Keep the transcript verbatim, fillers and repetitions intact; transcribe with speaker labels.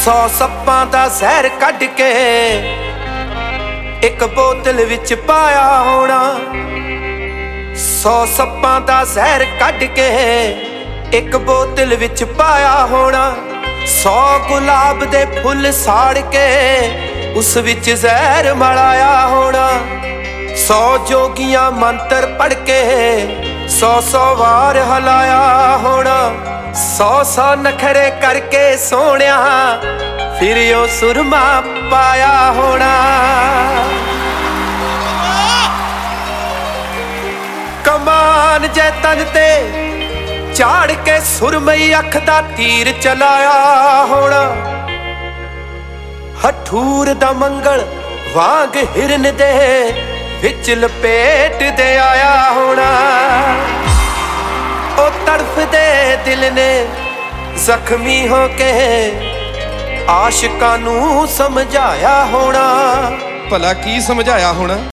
Speaker 1: सौ सप्पां दा जहर कढ के एक बोतल विच पाया होना। सौ सप्पां दा जहर कढ के एक बोतल विच पाया होना। सौ गुलाब दे फुल साड़ के उस विच जहर मलाया होना। सौ जोगियां मंत्र पढ़ के सौ सौ वार हलाया होना। सौ सौ नखरे करके सोहणिया फिर ओ सुरमा पाया होना। कमान जै तन ते झाड़ के सुरमई अख दा तीर चलाया होना। हठूर दा मंगल वांग हिरन दे विच लपेट दे आया होना। ओ तड़फ दे दिल ने जख्मी हो के आशिकां नू समझाया होना।
Speaker 2: भला की समझाया होना?